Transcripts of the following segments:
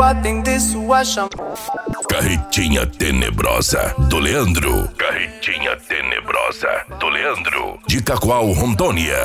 atender sua chamada. Carretinha Tenebrosa, do Leandro. Carretinha Tenebrosa, do Leandro. De Itaquá, Rondônia.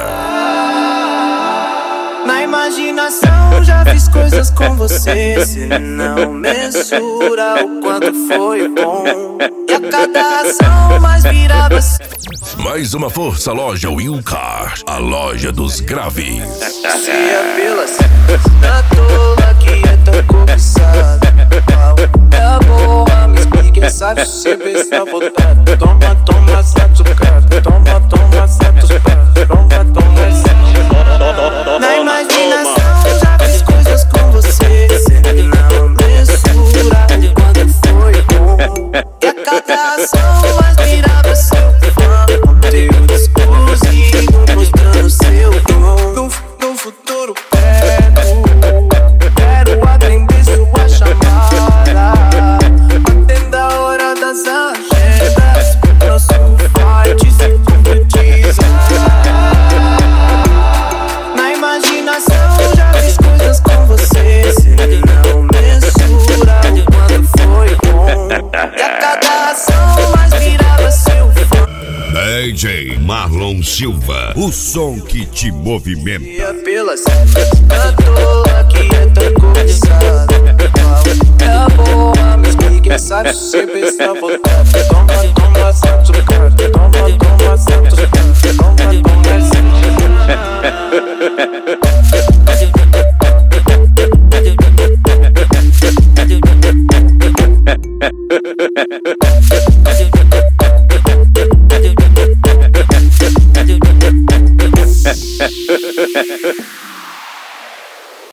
Na imaginação já fiz coisas com você. Cê não mensura o quanto foi bom. E a cada ação mais virava. Mais uma força loja Wilcar, a loja dos graves. Se é pela da tola que é tão cobiçada, é boa, me explique, sabe se pensa voltada. Toma, toma, satucada. Toma, toma, satucada. Toma, toma, satucada. Na imaginação já fiz coisas com você. Cê não mensura o quanto foi bom. E a cada ação mais virava seu fã. Conteúdo exclusivo mostrando seu dom. No futuro quero atender sua chamada. Atenda a hora das agendas. Nosso fight se concretiza. Na imaginação já fiz coisas com você. Cê não mensura o quanto foi bom. E a cada ação mais virava seu fã. DJ Marlon Silva, o som que te movimenta. E é pela da toa que é tão cobiçada, é boa, me explique, sabe se pensa voltar. Toma, toma, satucada. Toma, toma, satucada. Toma, toma, satucada.